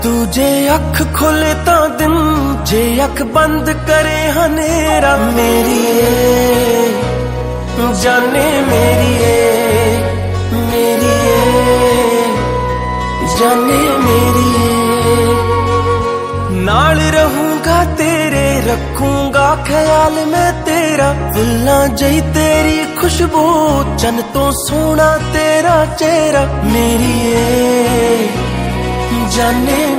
तुझे अख खोले तो दिन, जे अख बंद करे हनेरा। मेरी जाने मेरी जाने मेरी नाल रहूंगा तेरे, रखूंगा ख्याल मैं तेरा। फुल्लां जई तेरी खुशबू, चन तो सोना तेरा चेहरा। मेरी जाने